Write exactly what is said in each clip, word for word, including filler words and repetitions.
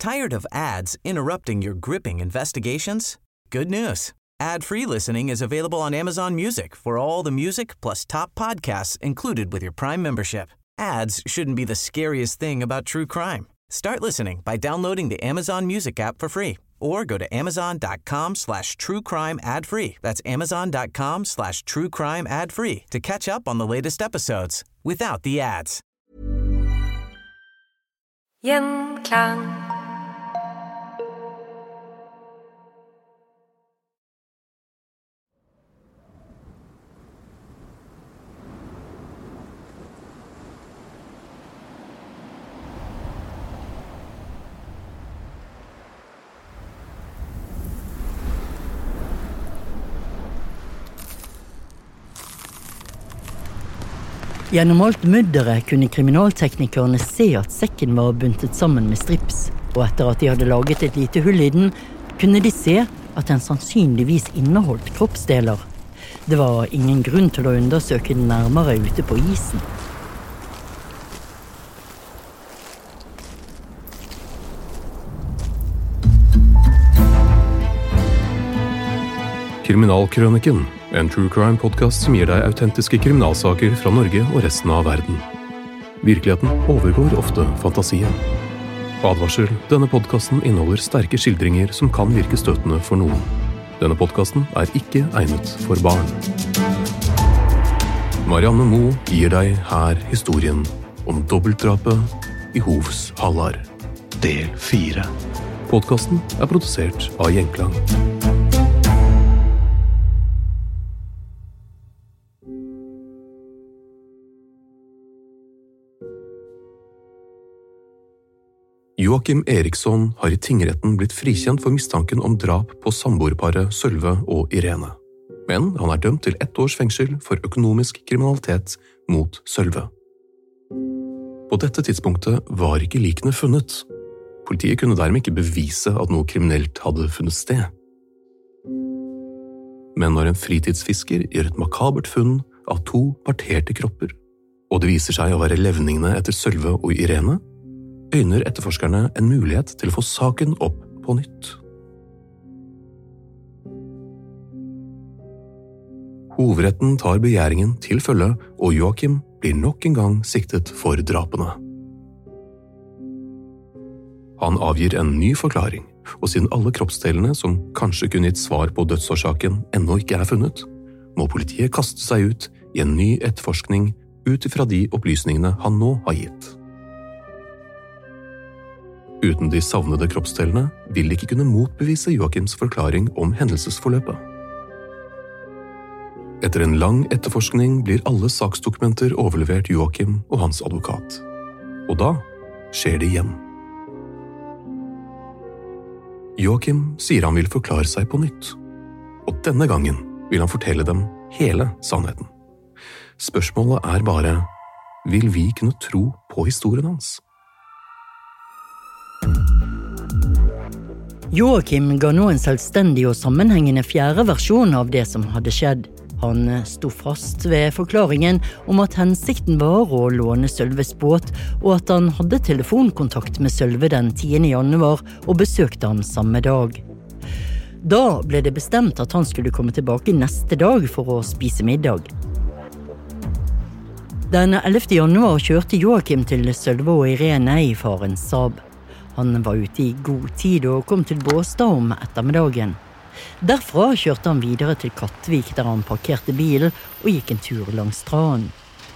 Tired of ads interrupting your gripping investigations? Good news. Ad-free listening is available on Amazon Music for all the music plus top podcasts included with your Prime membership. Ads shouldn't be the scariest thing about true crime. Start listening by downloading the Amazon Music app for free or go to amazon.com slash true crime ad free. That's amazon.com slash true crime ad free to catch up on the latest episodes without the ads. Gjenklang. Gjennom alt mudderet kunne kriminalteknikerne se at sekken var buntet sammen med strips, og etter at de hadde laget et lite hull i den, kunne de se at den sannsynligvis inneholdt kroppsdeler. Det var ingen grunn til å undersøke den nærmere ute på isen. Kriminalkrøniken, en true crime podcast som gir deg autentiske kriminalsaker fra Norge og resten av verden. Virkeligheten overgår ofte fantasien. Advarsel, denne podcasten inneholder sterke skildringer som kan virke støtende for noen. Denne podcasten er ikke egnet for barn. Marianne Moe gir deg her historien om dobbeltdrapet i Hovs Hallar. Del fire. Podcasten er produsert av Gjenklang. Joakim Eriksson har i tingretten blitt frikjent for mistanken om drap på samboerparet Sølve og Irene. Men han er dømt til ett års fengsel for økonomisk kriminalitet mot Sølve. På dette tidspunktet var ikke likene funnet. Politiet kunne dermed ikke bevise at noe kriminelt hadde funnet sted. Men når en fritidsfisker gjør et makabert funn av to parterte kropper, og det viser seg å være levningene etter Sølve og Irene, øyner etterforskerne en mulighet til å få saken opp på nytt. Hovedretten tar begjæringen til følge, og Joakim blir nok en gang siktet for drapene. Han avgir en ny forklaring, og siden alle kroppsdelene som kanskje kunne gitt svar på dødsårsaken ennå ikke er funnet, må politiet kaste seg ut i en ny etterforskning ut ifra de opplysningene han nå har gitt. Uten de savnede kroppsdelene vil de ikke kunne motbevise Joakims forklaring om hendelsesforløpet. Etter en lang etterforskning blir alle saksdokumenter overlevert Joakim og hans advokat. Og da skjer det igjen. Joakim sier han vil forklare seg på nytt, og denne gangen vil han fortelle dem hele sannheten. Spørsmålet er bare, vil vi kunne tro på historien hans? Joakim ga nå en selvstendig og sammenhengende fjerde versjon av det som hadde skjedd. Han sto fast ved forklaringen om at hensikten var å låne Sølves båt, og at han hadde telefonkontakt med Sølve den tiende januar og besøkte ham samme dag. Da ble det bestemt at han skulle komme tilbake neste dag for å spise middag. Den ellevte januar kjørte Joakim til Sølve og Irene i farens Saab. Han var ute i god tid og kom til Båstad om ettermiddagen. Derfra kjørte han videre til Kattvik, der han parkerte bilen og gikk en tur langs stranden.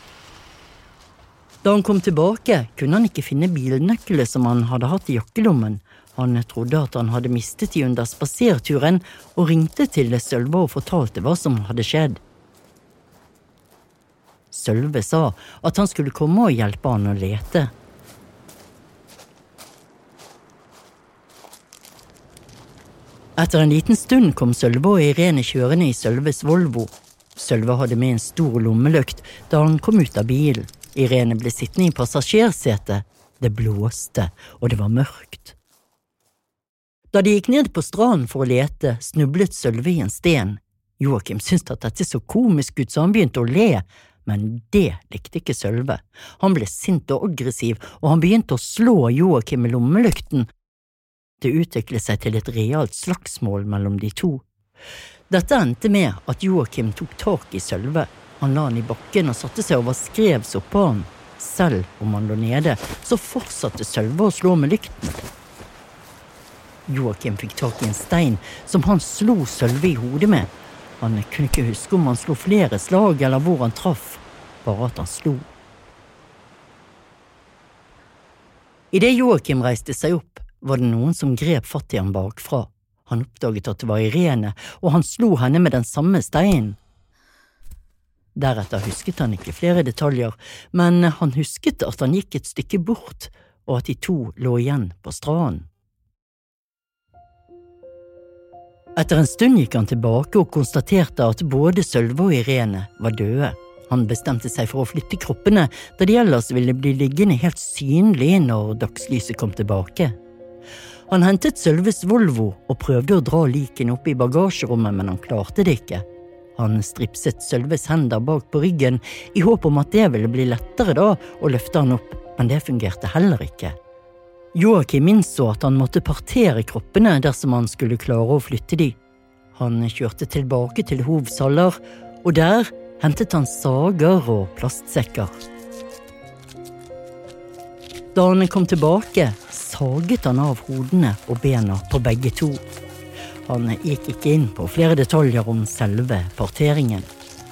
Da han kom tilbake, kunne han ikke finne bilnøkkelet som han hadde hatt i jakkelommen. Han trodde at han hadde mistet de under spaserturen og ringte til Sølve og fortalte hva som hadde skjedd. Sølve sa at han skulle komme og hjelpe han å lete. Etter en liten stund kom Sølve og Irene kjørende i Sølves Volvo. Sølve hadde med en stor lommelykt da han kom ut av bilen. Irene ble sittende i passasjersetet. Det blåste, og det var mørkt. Da de gikk ned på stranden for å lete, snublet Sølve i en sten. Joakim syntes at dette så komisk ut, så han begynte å le, men det likte ikke Sølve. Han ble sint og aggressiv, og han begynte å slå Joakim med lommelykten. Det utviklet seg til et realt slagsmål mellom de to. Dette endte med at Joakim tok tak i Sølve. Han la han i bakken og satte seg over skrevs oppå han. Selv om han lå nede, så fortsatte Sølve å slå med lykten. Joakim fikk tak i en stein som han slo Sølve i hodet med. Han kunne ikke huske om han slo flere slag eller hvor han traff, bare at han slo. I det Joakim reiste seg opp, var det noen som grep fatt i ham bakfra. Han oppdaget at det var Irene, og han slo henne med den samme steinen. Deretter husket han ikke flere detaljer, men han husket at han gikk et stykke bort, og at de to lå igjen på stranden. Etter en stund gikk han tilbake og konstaterte at både Sølve og Irene var døde. Han bestemte seg for å flytte kroppene, da de ellers ville bli liggende helt synlig når dagslyset kom tilbake. Han hentet Sølves Volvo og prøvde å dra liken opp i bagasjerommet, men han klarte det ikke. Han stripset Sølves hender bak på ryggen i håp om at det ville bli lettere da å løfte han opp, men det fungerte heller ikke. Joakim innså at han måtte partere kroppene dersom han skulle klare å flytte de. Han kjørte tilbake til Hovsaller, og der hentet han sager og plastsekker. Da han kom tilbake, saget han av hodene og bena på begge to. Han gikk ikke inn på flere detaljer om selve parteringen.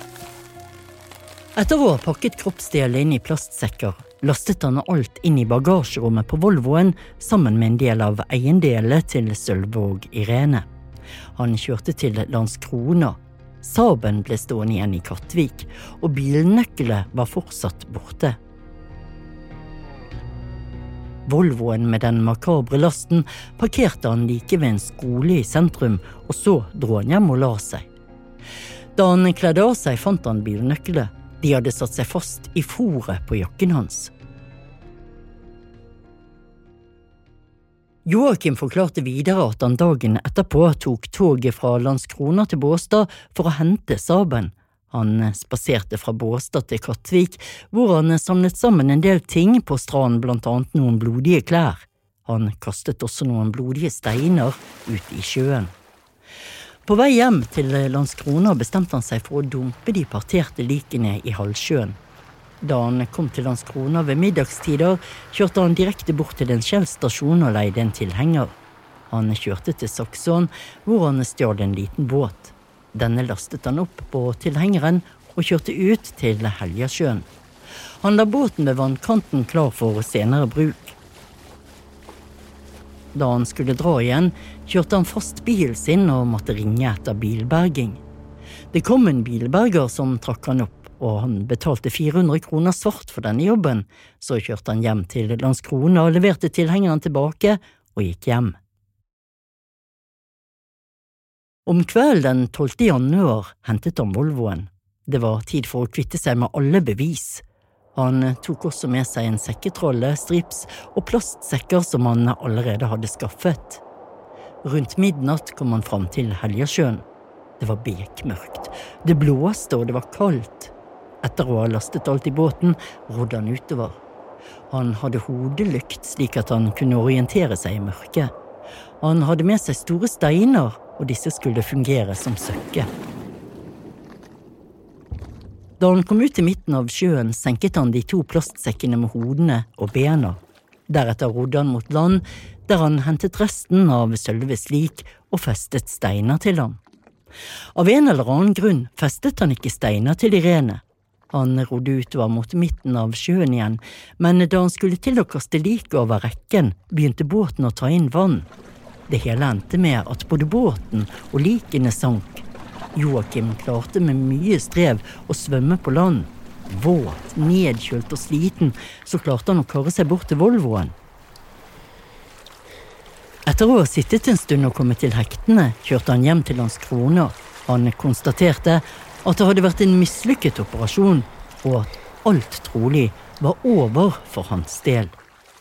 Etter å ha pakket kroppsdelet inn i plastsekker, lastet han alt inn i bagasjerommet på Volvoen sammen med en del av eiendelet til Sølve og Irene. Han kjørte til Landskrona. Saben ble stående igjen i Kattvik, og bilnøkkelet var fortsatt borte. Volvoen med den makabre lasten parkerte han like ved en skole i sentrum, og så dro han hjem og la seg. Da han kledde av seg, fant han bilnøkkelet. De hadde satt seg fast i foret på jakken hans. Joakim forklarte videre at han dagen etterpå tok toget fra Landskrona til Båstad for å hente Saben. Han spaserte fra Båstad til Kattvik, hvor han samlet sammen en del ting på stranden, blant annet noen blodige klær. Han kastet også noen blodige steiner ut i sjøen. På vei hjem til Landskrona bestemte han seg for å dumpe de parterte likene i halvsjøen. Da han kom til Landskrona ved middagstider, kjørte han direkte bort til en Shell-stasjon og leide en tilhenger. Han kjørte til Saksån, hvor han stjal en liten båt. Denne lastet han opp på tilhengeren og kjørte ut til Helgasjøen. Han la båten ved vannkanten klar for senere bruk. Da han skulle dra igjen, kjørte han fast bilen sin og måtte ringe etter bilberging. Det kom en bilberger som trakk han opp, og han betalte fire hundre kroner svart for denne jobben. Så kjørte han hjem til Landskrona og leverte tilhengeren tilbake og gikk hjem. Om kvelden den tolvte januar hentet han Volvoen. Det var tid for å kvitte seg med alle bevis. Han tok også med seg en sekketrolle, strips og plastsekker som han allerede hadde skaffet. Rundt midnatt kom han fram til Helgasjøen. Det var bekmørkt, det blåste og det var kaldt. Etter å ha lastet alt i båten, rodde han utover. Han hadde hodelykt slik at han kunne orientere seg i mørket. Han hadde med seg store steiner, og disse skulle fungere som søkke. Da han kom ut til midten av sjøen, senket han de to plastsekkene med hodene og bena. Deretter rodde han mot land, der han hentet resten av Sølves lik og festet steiner til ham. Av en eller annen grunn festet han ikke steiner til Irene. Han rodde utover mot midten av sjøen igjen, men da han skulle til å kaste lik over rekken, begynte båten å ta inn vann. Det hele endte med at både båten og likene sank. Joakim klarte med mye strev å svømme på land. Våt, nedkjølt og sliten, så klarte han å karre seg bort til Volvoen. Etter å ha sittet en stund og kommet til hektene, kjørte han hjem til Landskrona. Han konstaterte at det hadde vært en mislykket operasjon, og at alt trolig var over for hans del.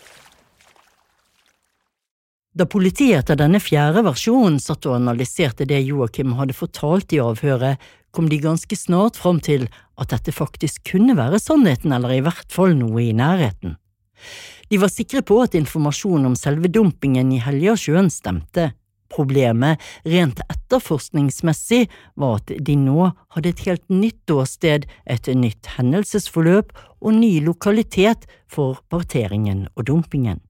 Da politiet etter denne fjerde versjonen satt og analyserte det Joakim hadde fortalt i avhøret, kom de ganske snart fram til at dette faktisk kunne være sannheten, eller i hvert fall noe i nærheten. De var sikre på at informasjon om selve dumpingen i Helgasjøen stemte. Problemet, rent etterforskningsmessig, var at de nå hadde et helt nytt åsted, et nytt hendelsesforløp og ny lokalitet for parteringen og dumpingen.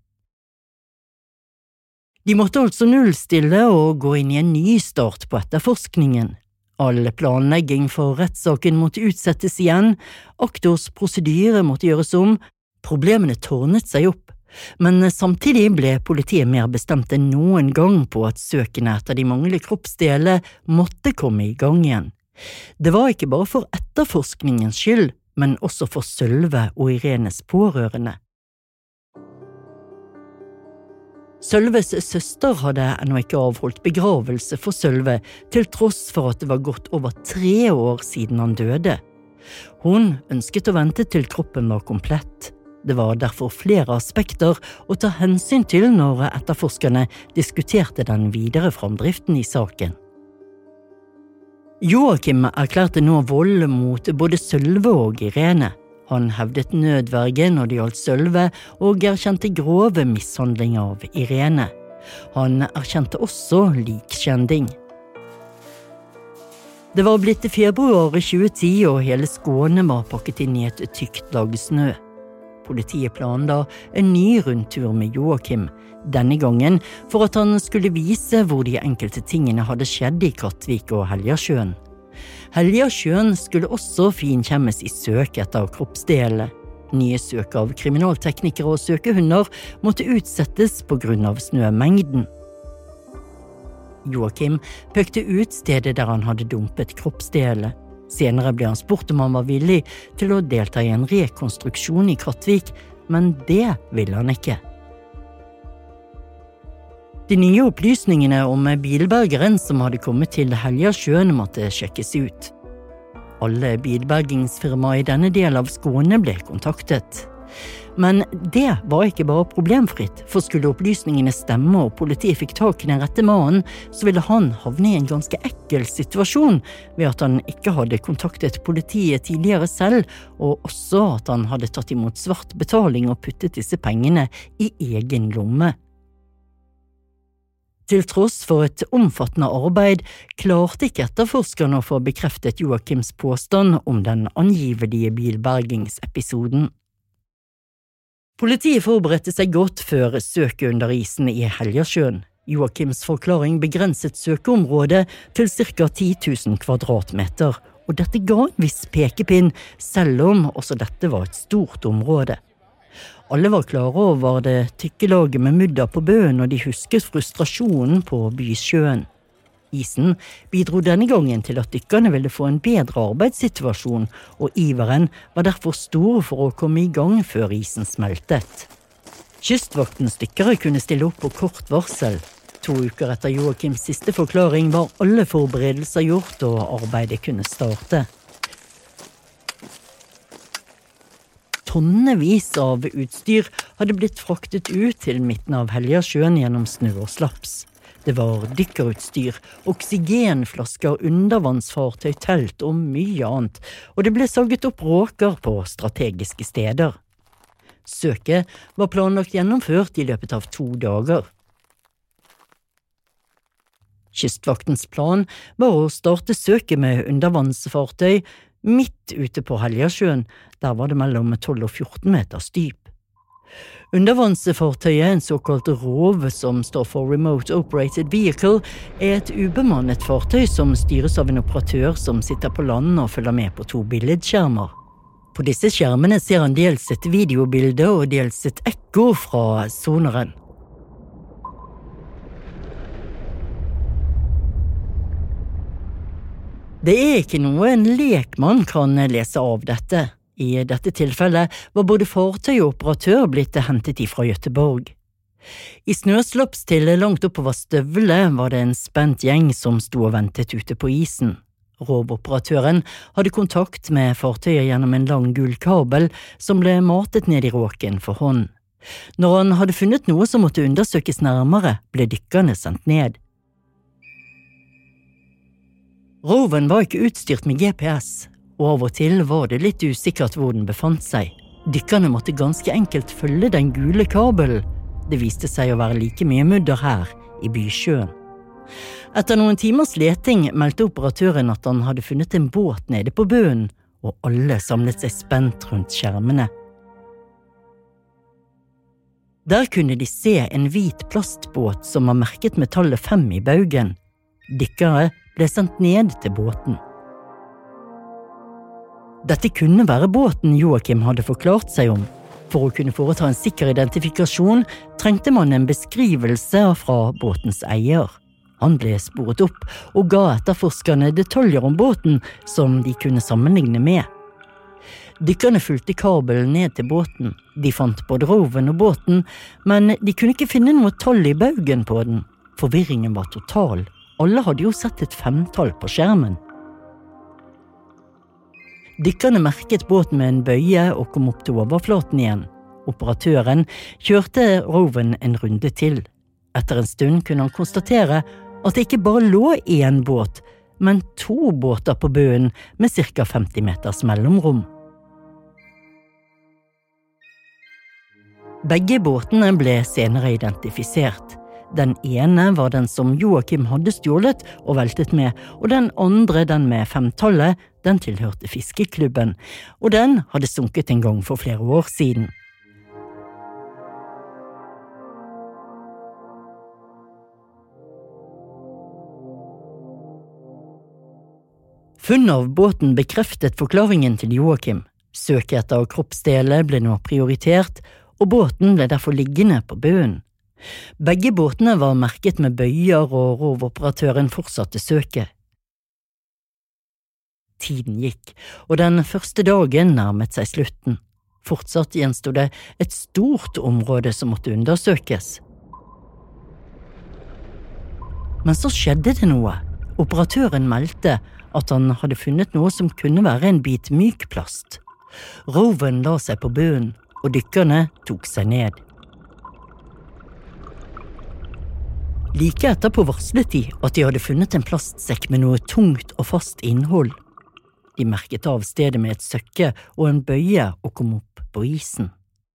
De måtte altså nullstille og gå inn i en ny start på etterforskningen. All planlegging for rettssaken måtte utsettes igjen, aktors prosedyre måtte gjøres om, problemene tårnet seg opp. Men samtidig ble politiet mer bestemt enn noen gang på at søkene etter de mange kroppsdeler måtte komme i gang igjen. Det var ikke bare for etterforskningens skyld, men også for Sølve og Irenes pårørende. Sølves søster hadde ennå ikke avholdt begravelse for Sølve, til tross for at det var gått over tre år siden han døde. Hun ønsket å vente til kroppen var komplett. Det var derfor flere aspekter å ta hensyn til når etterforskerne diskuterte den videre framdriften i saken. Joakim erklærte nå vold mot både Sølve og Irene. Han hevdet nødverge når det gjaldt Sølve og erkjente grove mishandling av Irene. Han erkjente også likskjending. Det var blitt februar i tjue ti og hele Skåne var pakket inn i et tykt lag snø. Politiet planla en ny rundtur med Joakim, denne gangen for at han skulle vise hvor de enkelte tingene hadde skjedd i Kattvik og Helgasjøen. Helgasjøen skulle også finkjemmes i søk etter kroppsdelene. Nye søk av kriminalteknikere og søkehunder måtte utsettes på grunn av snømengden. Joakim pekte ut stedet der han hadde dumpet kroppsdelene. Senere ble han spurt om han var villig til å delta i en rekonstruksjon i Kattvik, men det ville han ikke. De nye opplysningene om bilbergeren som hadde kommet til Helgasjøen måtte sjekkes ut. Alle bilbergingsfirmaer i denne del av Skåne ble kontaktet. Men det var ikke bare problemfritt, for skulle opplysningene stemme og politiet fikk tak i den rette mannen, så ville han havne i en ganske ekkel situasjon ved at han ikke hadde kontaktet politiet tidligere selv, og også at han hadde tatt imot svart betaling og puttet disse pengene i egen lomme. Til tross for et omfattende arbeid klarte ikke etterforskerne å få bekreftet Joakims påstand om den angivelige bilbergingsepisoden. Politiet forberedte seg godt før søket under isen i Helgasjøen. Joakims forklaring begrenset søkeområdet til ca ti tusen kvadratmeter, og dette ga en viss pekepinn, selv om også dette var et stort område. Alle var klare over det tykke laget med mudder på bøen, og de husket frustrasjonen på Bysjøen. Isen bidro denne gangen til at dykkerne ville få en bedre arbeidssituasjon, og iveren var derfor stor for å komme i gang før isen smeltet. Kystvaktens dykkere kunne stille opp på kort varsel. To uker etter Joakims siste forklaring var alle forberedelser gjort, og arbeidet kunne starte. Tonnevis av utstyr hadde blitt fraktet ut til midten av Helgasjøen gjennom snø og slaps. Det var dykkerutstyr, oksygenflasker, undervannsfartøy, telt og mye annet, og det ble saget opp råker på strategiske steder. Søket var planlagt gjennomført i løpet av to dager. Kystvaktens plan var å starte søket med undervannsfartøy midt ute på Helgasjøen. Der var det mellom tolv og fjorten meters dyp. Undervannsfartøyet, en såkalt ROV som står for Remote Operated Vehicle, er et ubemannet fartøy som styres av en operatør som sitter på land og følger med på to billedskjermer. På disse skjermene ser han dels et videobilde og dels et ekko fra sonaren. Det er ikke noe en lekmann kan lese av dette. I dette tilfellet var både fartøy og operatør blitt hentet ifra Göteborg. I snøslaps til langt oppover støvlet var det en spent gjeng som sto og ventet ute på isen. Roboperatøren hadde kontakt med fartøyet gjennom en lang gul kabel som ble matet ned i råken for hånd. Når han hadde funnet noe som måtte undersøkes nærmere, ble dykkerne sendt ned. Roven var ikke utstyrt med G P S, og av og til var det litt usikkert hvor den befant seg. Dykkerne måtte ganske enkelt følge den gule kabelen. Det viste seg å være like mye mudder her i bysjøen. Etter noen timers leting meldte operatøren at han hadde funnet en båt nede på bunnen, og alle samlet seg spent rundt skjermene. Der kunne de se en hvit plastbåt som var merket med tallet fem i baugen. Dykkere ble sendt ned til båten. Dette kunne være båten Joakim hadde forklart seg om. For å kunne foreta en sikker identifikasjon trengte man en beskrivelse fra båtens eier. Han ble sporet opp og ga etterforskerne detaljer om båten som de kunne sammenligne med. Dykkerne fulgte kabelen ned til båten. De fant både roven og båten, men de kunne ikke finne noe tall i baugen på den. Forvirringen var total. Alle hadde jo sett et femtall på skjermen. Dykkerne merket båten med en bøye og kom opp til overflaten igjen. Operatøren kjørte roven en runde til. Etter en stund kunne han konstatere at det ikke bare lå en båt, men to båter på bunnen med cirka femti meters mellomrom. Begge båtene ble senere identifisert. Den ene var den som Joakim hadde stjålet og veltet med, og den andre, den med femtallet, den tilhørte fiskeklubben, og den hadde sunket en gang for flere år siden. Funnet av båten bekreftet forklaringen til Joakim. Søket etter kroppsdeler ble nå prioritert, og båten ble derfor liggende på bunnen. Begge båtene var merket med bøyer, og rovoperatøren fortsatte søket. Tiden gikk, og den første dagen nærmet seg slutten. Fortsatt gjenstod det et stort område som måtte undersøkes. Men så skjedde det noe. Operatøren meldte at han hadde funnet noe som kunne være en bit myk plast. Roven la seg på bunnen, og dykkerne tok seg ned. Like etterpå varslet de at de hadde funnet en plastsekk med noe tungt og fast innhold. De merket av stedet med et søkke og en bøye og kom opp på isen.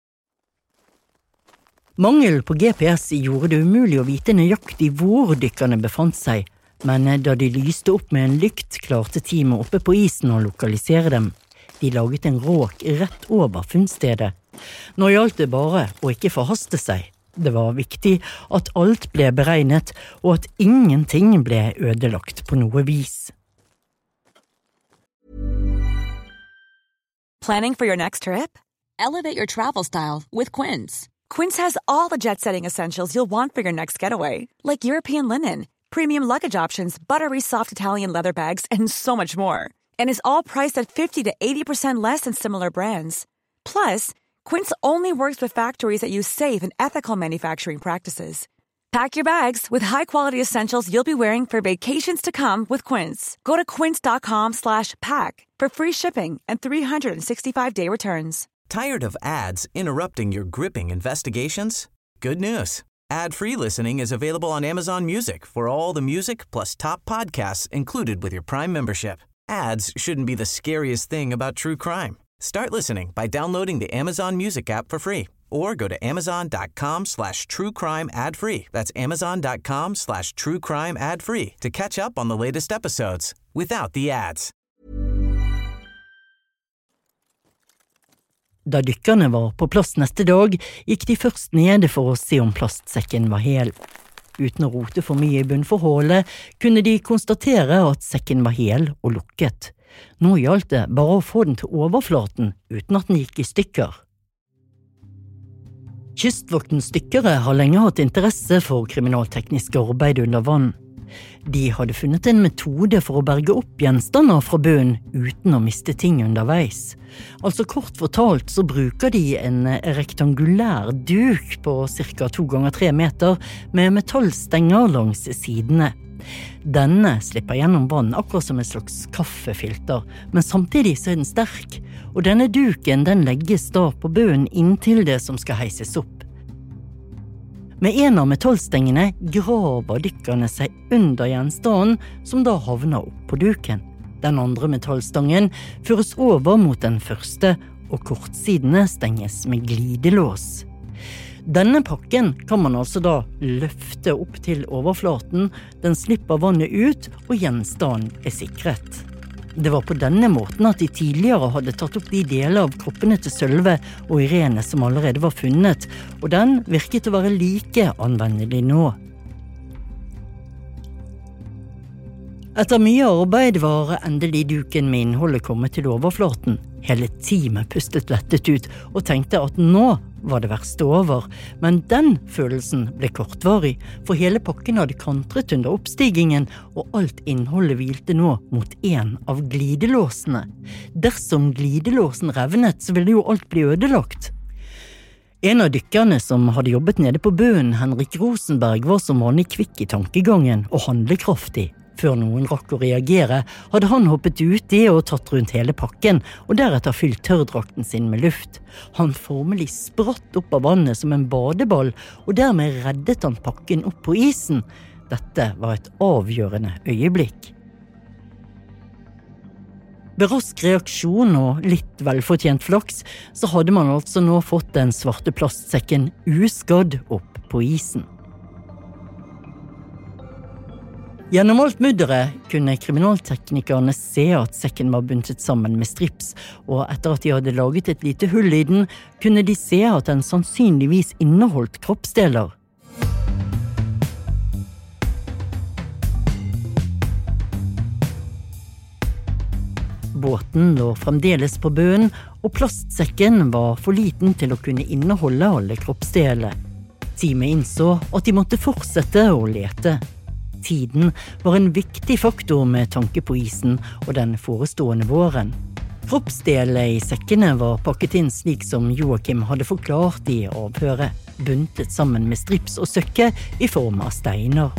Mangel på G P S gjorde det umulig å vite nøyaktig hvor dykkerne befant seg, men da de lyste opp med en lykt, klarte teamet oppe på isen å lokalisere dem. De laget en råk rett over funnstedet. Nå gjaldt det bare å ikke forhaste seg. Det var viktig at alt ble beregnet, og at ingenting ble ødelagt på noe vis. Planning for your next trip? Elevate your travel style with Quince. Quince has all the jet-setting essentials you'll want for your next getaway, like European linen, premium luggage options, buttery soft Italian leather bags, and so much more. And is all priced at fifty to eighty percent less than similar brands. Plus, Quince only works with factories that use safe and ethical manufacturing practices. Pack your bags with high-quality essentials you'll be wearing for vacations to come with Quince. Go to quince.com slash pack for free shipping and three sixty-five day returns. Tired of ads interrupting your gripping investigations? Good news. Ad-free listening is available on Amazon Music for all the music plus top podcasts included with your Prime membership. Ads shouldn't be the scariest thing about true crime. Start listening by downloading the Amazon Music app for free or go to amazon.com slash true crime ad free. That's amazon.com slash true crime ad free to catch up on the latest episodes without the ads. Da dykkerne var på plass neste dag, gikk de først nede for å se om plastsekken var hel. Uten å rote for mye i bunnforholdet, kunne de konstatere at sekken var hel og lukket. Nå gjaldt det bare å få den til overflaten, uten at den gikk i stykker. Kystvaktens dykkere har lenge hatt interesse for kriminalteknisk arbeid under vann. De hadde funnet en metode for å berge opp gjenstander fra bunnen uten å miste ting underveis. Altså kort fortalt så bruker de en rektangulær duk på cirka to ganger tre meter med metallstenger langs sidene. Denne slipper gjennom vann akkurat som en slags kaffefilter, men samtidig så er den sterk, og denne duken den legges da på bunnen inntil det som skal heises opp. Med en av metallstengene graver dykkerne seg under gjenstanden, som da havner opp på duken. Den andre metallstangen føres over mot den første, og kortsidene stenges med glidelås. Denne pakken kan man altså da løfte opp til overflaten, den slipper vannet ut, og gjenstanden er sikret. Det var på denne måten at de tidligere hadde tatt opp de deler av kroppene til Sølve og Irene som allerede var funnet, og den virket å være like anvendelig nå. Etter mye arbeid var endelig duken med innholdet kommet til overflaten. Hele teamet pustet lettet ut og tenkte at nå var det verste over, men den følelsen ble kortvarig, for hele pakken hadde kantret under oppstigingen, og alt innholdet hvilte nå mot en av glidelåsene. Dersom glidelåsen revnet, så ville jo alt bli ødelagt. En av dykkerne som hadde jobbet nede på bøen, Henrik Rosenberg, var som vanlig kvikk i tankegangen og handlekraftig. Før noen rakk å reagere, hadde han hoppet uti og tatt rundt hele pakken, og deretter fylt tørrdrakten sin med luft. Han formelig spratt opp av vannet som en badeball, og dermed reddet han pakken opp på isen. Dette var et avgjørende øyeblikk. Ved rask reaksjon og litt velfortjent flaks, så hadde man altså nå fått den svarte plastsekken uskadd opp på isen. Gjennom alt mudderet kunne kriminalteknikerne se at sekken var bundet sammen med strips, og etter at de hadde laget et lite hull i den, kunne de se at den sannsynligvis inneholdt kroppsdeler. Båten lå fremdeles på bøen, og plastsekken var for liten til å kunne inneholde alle kroppsdelene. Teamet innså at de måtte fortsette å lete. Tiden var en viktig faktor med tanke på isen og den forestående våren. Kroppsdelene i sekkene var pakket inn slik som Joakim hadde forklart i avhøret, buntet sammen med strips og søkke i form av steiner.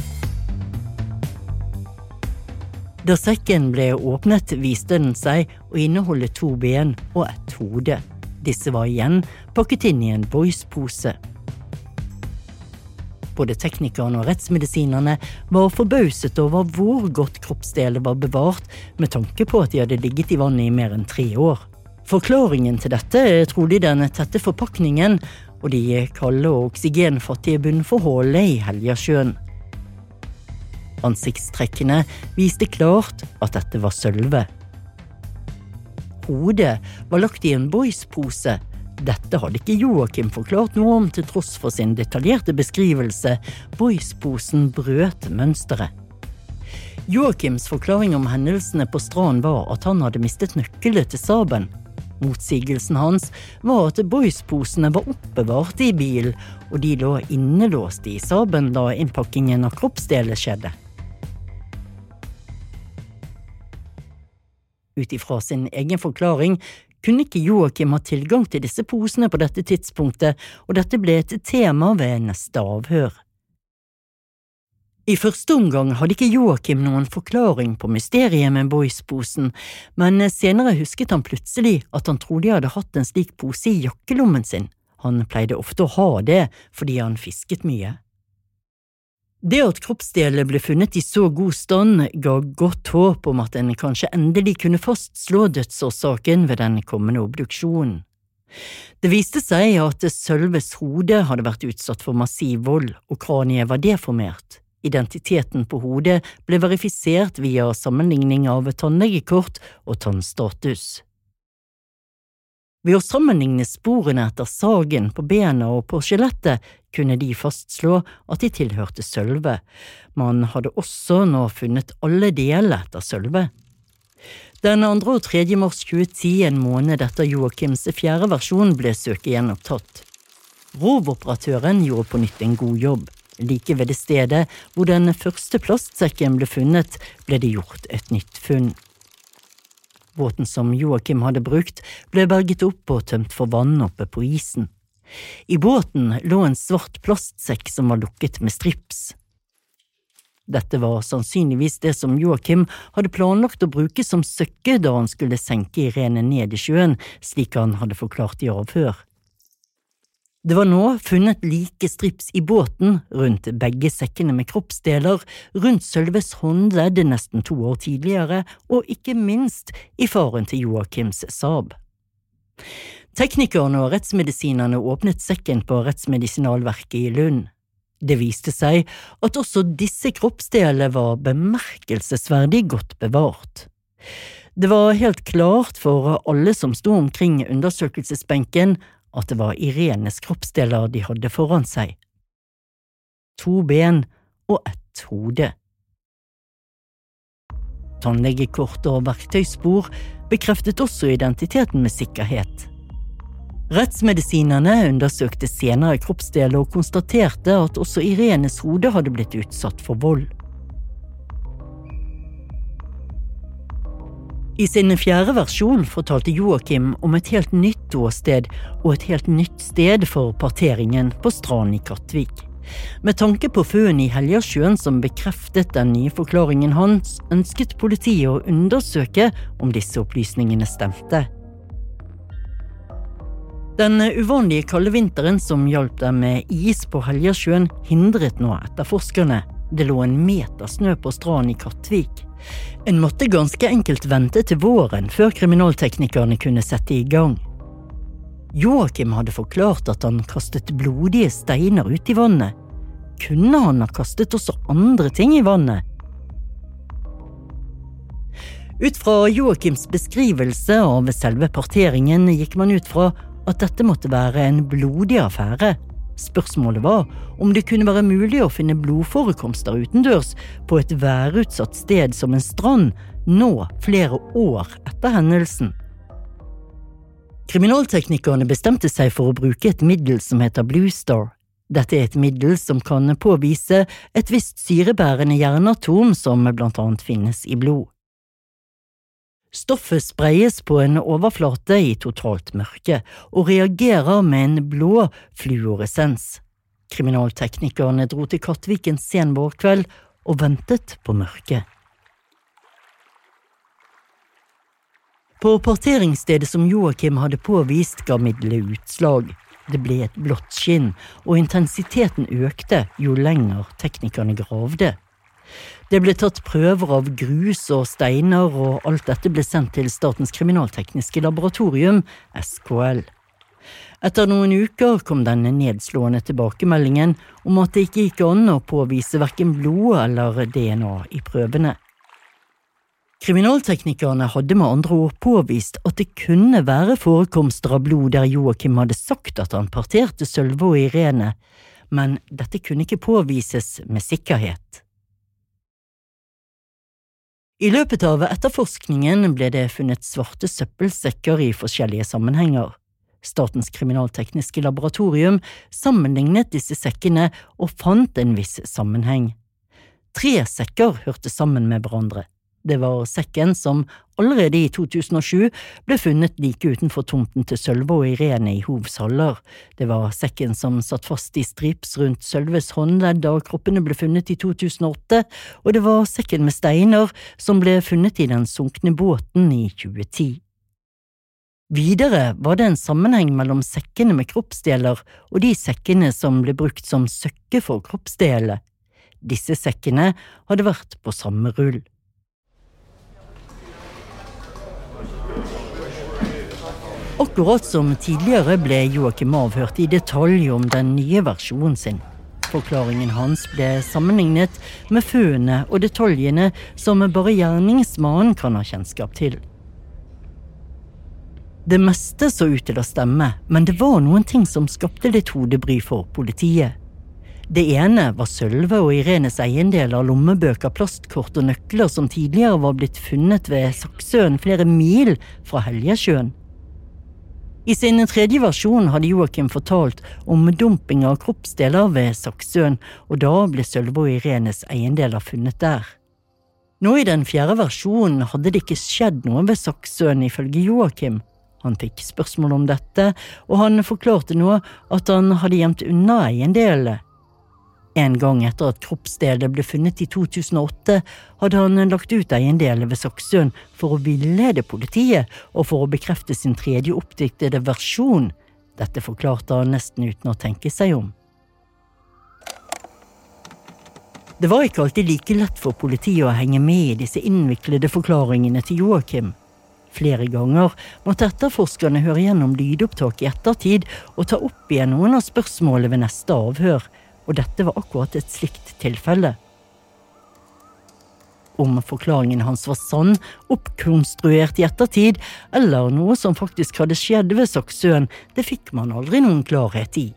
Da sekken ble åpnet, viste den seg å inneholde to ben og et hode. Disse var igjen pakket inn i en voicepose. Både teknikerne og rettsmedisinerne var forbauset over hvor godt kroppsdeler var bevart, med tanke på at de hadde ligget i vannet i mer enn tre år. Forklaringen til dette er trolig den tette forpakningen og de kalde og oksygenfattige bunnforholdene i Helgasjøen. Ansiktstrekkene viste klart at dette var Sølve. Hodet var lagt i en boyspose. Dette hadde ikke Joakim forklart noe om til tross for sin detaljerte beskrivelse. Boysposen brøt mønsteret. Joakims forklaring om hendelsene på stranden var at han hadde mistet nøkkelen til Saaben. Motsigelsen hans var at boysposene var oppbevart i bil, og de lå innelåst i Saaben da innpakkingen av kroppsdeler skjedde. Utifra sin egen forklaring kunne ikke Joakim ha tilgang til disse posene på dette tidspunktet, og dette ble et tema ved neste avhør. I første omgang hadde ikke Joakim noen forklaring på mysteriet med boysposen, men senere husket han plutselig at han trodde han hadde hatt en slik pose i jakkelommen sin. Han pleide ofte å ha det fordi han fisket mye. Det at kroppsdelene ble funnet i så god stand ga godt håp om at en kanskje endelig kunne fastslå dødsårsaken ved den kommende obduksjonen. Det viste seg at Sølves hode hadde vært utsatt for massiv vold, og kraniet var deformert. Identiteten på hodet ble verifisert via sammenligning av tannlegekort og tannstatus. Ved å sammenligne sporene etter sagen på bena og på skjelettet kunne de fastslå at de tilhørte Sølve. Man hadde også nå funnet alle deler etter Sølve. Den andre og tredje mars tjueti, en måned etter Joakims fjerde versjon, ble søket gjenopptatt. Rovoperatøren gjorde på nytt en god jobb. Like ved det stedet hvor den første plastsekken ble funnet, ble det gjort et nytt funn. Båten som Joakim hadde brukt ble berget opp og tømt for vann oppe på isen. I båten lå en svart plastsekk som var lukket med strips. Dette var sannsynligvis det som Joakim hadde planlagt å bruke som søkke da han skulle senke Irene ned i sjøen, slik han hadde forklart i avhør. Det var nå funnet like strips i båten, rundt begge sekkene med kroppsdeler, rundt Sølves håndledd nesten to år tidligere, og ikke minst i faren til Joakims Saab. Teknikerne og rettsmedisinerne åpnet sekken på Rettsmedisinalverket i Lund. Det viste seg at også disse kroppsdeler var bemerkelsesverdig godt bevart. Det var helt klart for alle som sto omkring undersøkelsesbenken at det var Irenes kroppsdeler de hadde foran seg. To ben og ett hode. Tannlegekort og verktøyspor bekreftet også identiteten med sikkerhet. Rettsmedisinerne undersøkte senere kroppsdeler og konstaterte at også Irenes hode hadde blitt utsatt for vold. I sin fjerde versjon fortalte Joakim om et helt nytt åsted og et helt nytt sted for parteringen på stranden i Kattvik. Med tanke på funn i Helgersjøen som bekreftet den nye forklaringen hans, ønsket politiet å undersøke om disse opplysningene stemte. Den uvanlige kalde vinteren som hjalp dem med is på Helgersjøen hindret nå etterforskerne. Det lå en meter snø på stranden i Kattvik. En måtte ganske enkelt vente til våren før kriminalteknikerne kunne sette i gang. Joakim hadde forklart at han kastet blodige steiner ut i vannet. Kunne han ha kastet også andre ting i vannet? Ut fra Joakims beskrivelse av selve parteringen gikk man ut fra at dette måtte være en blodig affære. Spørsmålet var om det kunne være mulig å finne blodforekomster utendørs på et værutsatt sted som en strand nå flere år etter hendelsen. Kriminalteknikerne bestemte seg for å bruke et middel som heter Blue Star. Dette er et middel som kan påvise et visst syrebærende jernatom som blant annet finnes i blod. Stoffet sprayes på en overflate i totalt mørke og reagerer med en blå fluoresens. Kriminalteknikerne dro til Kattvik en sen vårkveld og ventet på mørket. På parteringsstedet som Joakim hadde påvist ga middelet utslag. Det ble et blått skinn, og intensiteten økte jo lenger teknikerne gravde. Det ble tatt prøver av grus og steiner, og alt dette ble sendt til Statens kriminaltekniske laboratorium, S K L. Etter noen uker kom denne nedslående tilbakemeldingen om at det ikke gikk an å påvise hverken blod eller D N A i prøvene. Kriminalteknikerne hadde med andre ord påvist at det kunne være forekomster av blod der Joakim hadde sagt at han parterte Sølve og Irene, men dette kunne ikke påvises med sikkerhet. I løpet av etterforskningen ble det funnet svarte søppelsekker i forskjellige sammenhenger. Statens kriminaltekniske laboratorium sammenlignet disse sekkene og fant en viss sammenheng. Tre sekker hørte sammen med hverandre. Det var sekken som allerede i to tusen og sju ble funnet like utenfor tomten til Sølve og Irene i Hovs haller. Det var sekken som satt fast i strips rundt Sølves håndledd da kroppene ble funnet i to tusen og åtte, og det var sekken med steiner som ble funnet i den sunkne båten i tjue ti. Videre var det en sammenheng mellom sekkene med kroppsdeler og de sekkene som ble brukt som søkke for kroppsdelene. Disse sekkene hadde vært på samme rull. Akkurat som tidligere ble Joakim avhørt i detalj om den nye versjonen sin. Forklaringen hans ble sammenlignet med funnene og detaljene som bare gjerningsmannen kan ha kjennskap til. Det meste så ut til å stemme, men det var noen ting som skapte litt hodebry for politiet. Det ene var Sølve og Irenes eiendeler, lommebøker, plastkort og nøkler som tidligere var blitt funnet ved Saksøen flere mil fra Helgersjøen. I sin tredje versjon hadde Joakim fortalt om dumping av kroppsdeler ved Saksøen, og da ble Sølve og Irenes eiendeler funnet der. Nå i den fjerde versjonen hadde det ikke skjedd noe ved Saksøen ifølge Joakim. Han fikk spørsmål om dette, og han forklarte nå at han hadde gjemt unna eiendelene. En gang etter at kroppsdelet ble funnet i to tusen og åtte, hadde han lagt ut eiendeler ved Saksøen for å villede politiet og for å bekrefte sin tredje oppdiktede versjon. Dette forklarte han nesten uten å tenke seg om. Det var ikke alltid like lett for politiet å henge med i disse innviklede forklaringene til Joakim. Flere ganger måtte etterforskerne høre gjennom lydopptak i ettertid og ta opp igjen noen av spørsmålene ved neste avhør, og dette var akkurat et slikt tilfelle. Om forklaringen hans var sann, oppkonstruert i ettertid, eller noe som faktisk hadde skjedd ved Saksøen, det fikk man aldri noen klarhet i.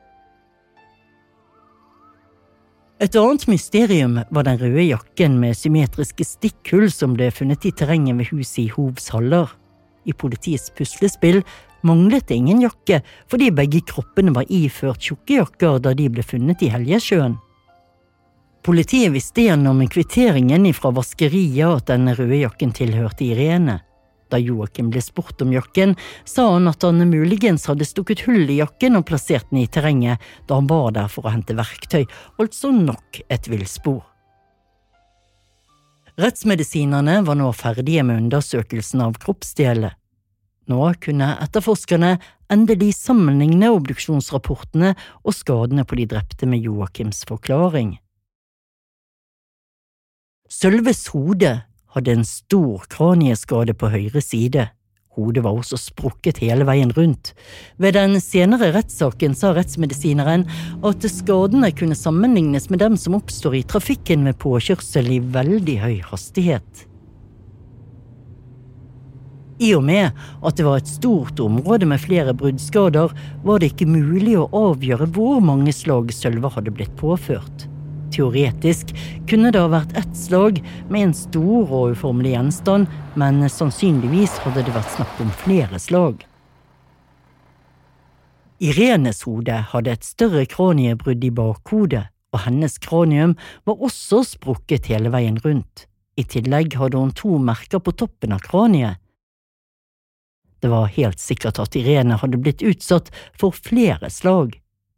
Et annet mysterium var den røde jakken med symmetriske stikkhull som ble funnet i terrenget ved huset i Hovs Haller. I politiets puslespill manglet det ingen jakke, fordi begge kroppene var iført tjukke jakker da de ble funnet i Helgesjøen. Politiet visste gjennom kvitteringen fra vaskeriet at den røde jakken tilhørte Irene. Da Joakim ble spurt om jakken, sa han at han muligens hadde stukket hull i jakken og plassert den i terrenget da han var der for å hente verktøy, altså nok et villspor. Rettsmedisinerne var nå ferdige med undersøkelsen av kroppsdelet. Nå kunne etterforskerne endelig sammenligne obduksjonsrapportene og skadene på de drepte med Joakims forklaring. Sølves hode hadde en stor kranieskade på høyre side. Hodet var også sprukket hele veien rundt. Ved den senere rettssaken sa rettsmedisineren at skadene kunne sammenlignes med dem som oppstår i trafikken med påkjørsel i veldig høy hastighet. I og med at det var et stort område med flere bruddskader, var det ikke mulig å avgjøre hvor mange slag Sølve hadde blitt påført. Teoretisk kunne det ha vært ett slag med en stor og uformelig gjenstand, men sannsynligvis hadde det vært snakk om flere slag. Irenes hode hadde et større kraniebrudd i bakhodet, og hennes kranium var også sprukket hele veien rundt. I tillegg hadde hun to merker på toppen av kraniet. Det var helt sikkert at Irene hadde blitt utsatt for flere slag.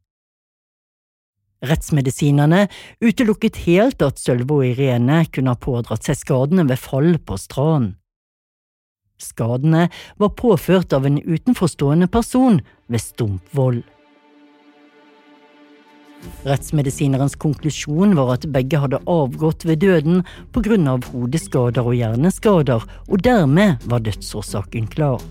Rettsmedisinerne utelukket helt at Sølve og Irene kunne ha pådratt seg skadene ved fall på stranden. Skadene var påført av en utenforstående person ved stump vold. Rettsmedisinerens konklusjon var at begge hadde avgått ved døden på grunn av hodeskader og hjerneskader, og dermed var dødsårsaken klar.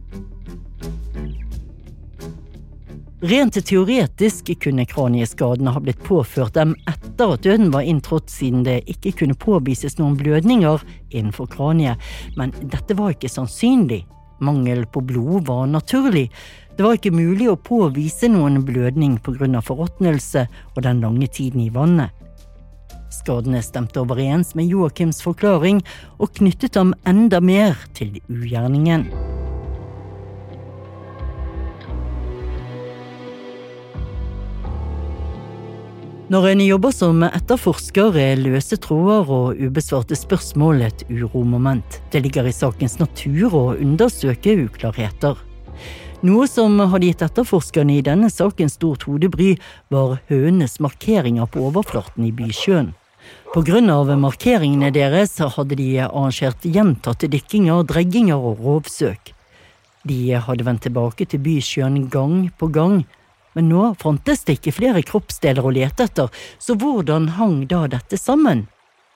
Rent teoretisk kunne kranieskadene ha blitt påført dem etter at døden var inntrådt, siden det ikke kunne påvises noen blødninger innenfor kraniet, men dette var ikke sannsynlig. Mangel på blod var naturlig. Det var ikke mulig å påvise noen blødning på grunn av forråtnelse og den lange tiden i vannet. Skadene stemte overens med Joakims forklaring og knyttet ham enda mer til ugjerningen. Når en jobber som etterforsker er løse tråder og ubesvarte spørsmål et uromoment. Det ligger i sakens natur å undersøke uklarheter. Noe som hadde gitt etterforskerne i denne saken stort hodebry var hønenes markeringer på overflaten i Bysjøen. På grunn av markeringene deres hadde de arrangert gjentatte dykkinger, dregginger og rovsøk. De hadde vendt tilbake til Bysjøen gang på gang, men nå fantes det ikke flere kroppsdeler å lete etter, så hvordan hang da dette sammen?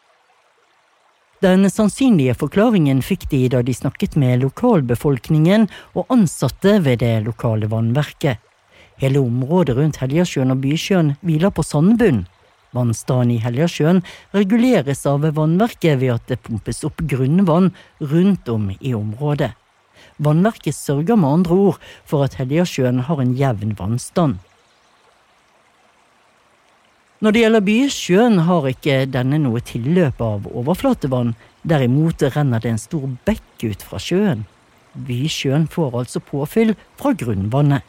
Den sannsynlige forklaringen fikk de da de snakket med lokalbefolkningen og ansatte ved det lokale vannverket. Hele området rundt Helgesjøen og Bysjøen hviler på sandbunn. Vannstanden i Helgesjøen reguleres av vannverket ved at det pumpes opp grunnvann rundt om i området. Vannverket sørger med andre ord for at Helgesjøen har en jevn vannstand. Når det gjelder Bysjøen har ikke denne noe tilløp av overflatevann, derimot renner det en stor bekk ut fra sjøen. Bysjøen får altså påfyll fra grunnvannet.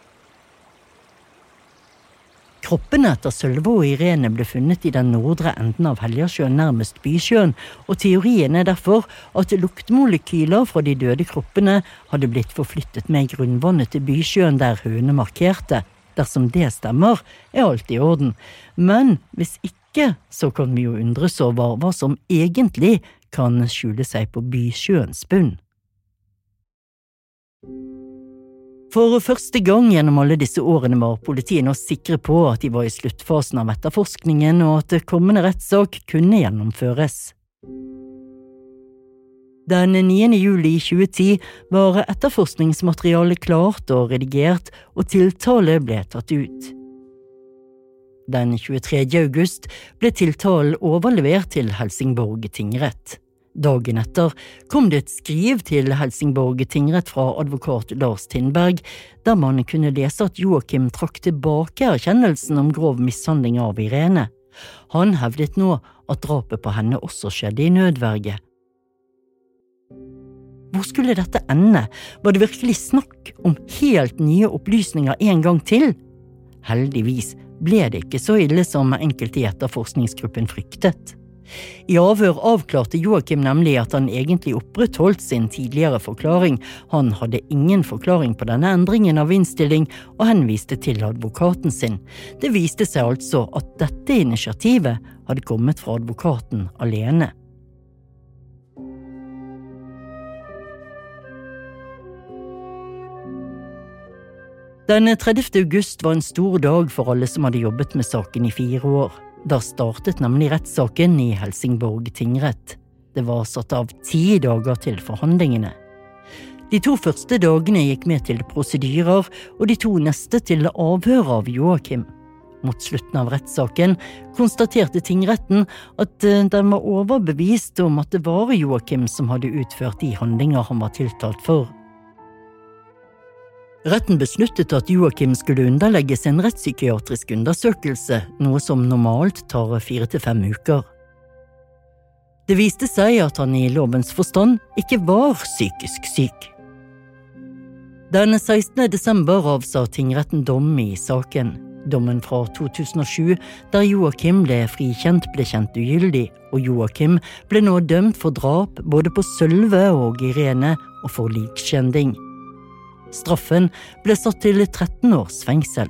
Kroppene etter Sølve og Irene ble funnet i den nordre enden av Helgesjøen nærmest Bysjøen, og teorien er derfor at luktmolekyler fra de døde kroppene hadde blitt forflyttet med grunnvannet til Bysjøen der høne markerte. Dersom det stemmer, er alt i orden. Men hvis ikke, så kan vi jo undres over hva som egentlig kan skjule seg på Bysjøens bunn. For første gang gjennom alle disse årene var politiet nå sikre på at de var i sluttfasen av etterforskningen og at kommende rettssak kunne gjennomføres. Den niende juli tjueti var etterforskningsmaterialet klart og redigert, og tiltale ble tatt ut. Den tjuetredje august ble tiltalen overlevert til Helsingborg tingrett. Dagen etter kom det et skriv til Helsingborg tingrett fra advokat Lars Tindberg, der man kunne lese at Joakim trakk tilbake erkjennelsen om grov mishandling av Irene. Han hevdet nå at drapet på henne også skjedde i nødverge. Hvor skulle dette ende? Var det virkelig snakk om helt nye opplysninger en gang til? Heldigvis ble det ikke så ille som enkelte i etterforskningsgruppen fryktet. I avhør avklarte Joakim nemlig at han egentlig opprettholdt sin tidligere forklaring. Han hadde ingen forklaring på denne endringen av innstilling, og henviste til advokaten sin. Det viste seg altså at dette initiativet hadde kommet fra advokaten alene. Den tredivte august var en stor dag for alle som hadde jobbet med saken i fire år. Da startet nemlig rettssaken i Helsingborg tingrett. Det var satt av ti dager til forhandlingene. De to første dagene gikk med til prosedyrer, og de to neste til avhør av Joakim. Mot slutten av rettssaken konstaterte tingretten at den var overbevist om at det var Joakim som hadde utført de handlinger han var tiltalt for. Retten besluttet at Joakim skulle underlegges en rettspsykiatrisk undersøkelse, noe som normalt tar fire til fem uker. Det viste seg at han i lovens forstand ikke var psykisk syk. Den sekstende desember avsa tingretten dom i saken. Dommen fra to tusen og sju, der Joakim ble frikjent, ble kjent ugyldig, og Joakim ble nå dømt for drap både på Sølve og Irene og for likskjending. Straffen ble satt til tretten års fengsel.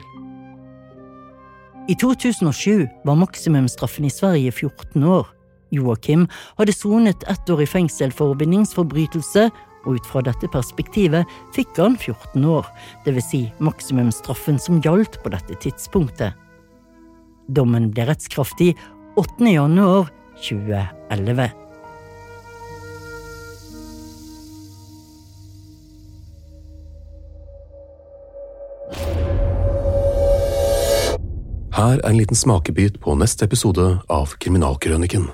I to tusen og sju var maksimumstraffen i Sverige fjorten år. Joakim hadde sonet ett år i fengsel for vinningsforbrytelse, og ut fra dette perspektivet fikk han fjorten år, det vil si maksimumstraffen som gjaldt på dette tidspunktet. Dommen ble rettskraftig åttende januar tjue elleve. Her er en liten smakebit på neste episode av Kriminalkrøniken.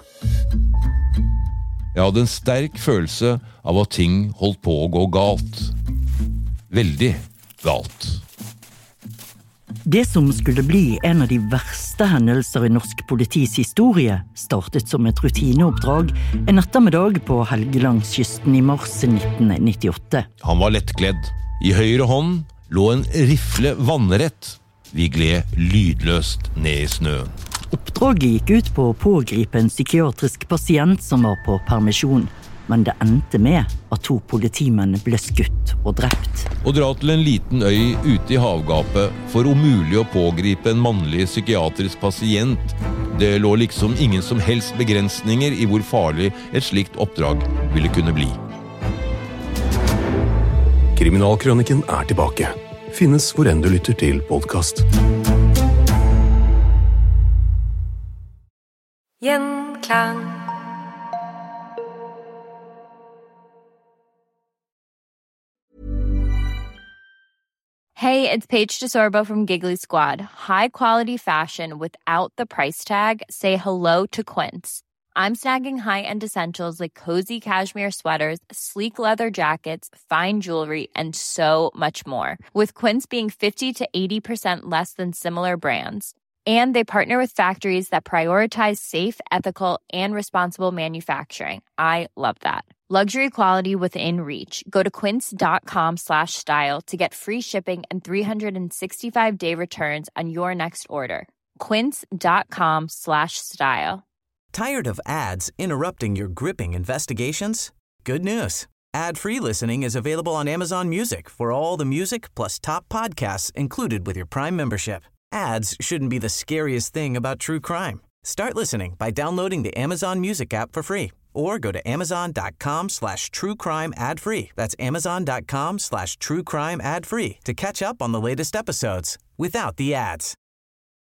Jeg hadde en sterk følelse av at ting holdt på å gå galt. Veldig galt. Det som skulle bli en av de verste hendelser i norsk politis historie, startet som et rutineoppdrag en ettermiddag på Helgelandskysten i mars nitten nittiåtte. Han var lettkledd. I høyre hånd lå en rifle vannrett. Vi gled lydløst ned i snøen. Oppdraget gikk ut på å pågripe en psykiatrisk pasient som var på permisjon, men det endte med at to politimenn ble skutt og drept. Å dra til en liten øy ute i havgapet for umulig å pågripe en mannlig psykiatrisk pasient, det lå liksom ingen som helst begrensninger i hvor farlig et slikt oppdrag ville kunne bli. Kriminalkrøniken er tilbake. Finnes hvor enn du lytter til podcast. Gjenklang. Hey, it's Paige DeSorbo from Giggly Squad. High quality fashion without the price tag. Say hello to Quince. I'm snagging high-end essentials like cozy cashmere sweaters, sleek leather jackets, fine jewelry, and so much more. With Quince being fifty to eighty percent less than similar brands. And they partner with factories that prioritize safe, ethical, and responsible manufacturing. I love that. Luxury quality within reach. Go to quince.com slash style to get free shipping and three sixty-five day returns on your next order. Quince.com slash style. Tired of ads interrupting your gripping investigations? Good news. Ad-free listening is available on Amazon Music for all the music plus top podcasts included with your Prime membership. Ads shouldn't be the scariest thing about true crime. Start listening by downloading the Amazon Music app for free or go to amazon.com slash true crime ad free. That's amazon.com slash true crime ad free to catch up on the latest episodes without the ads.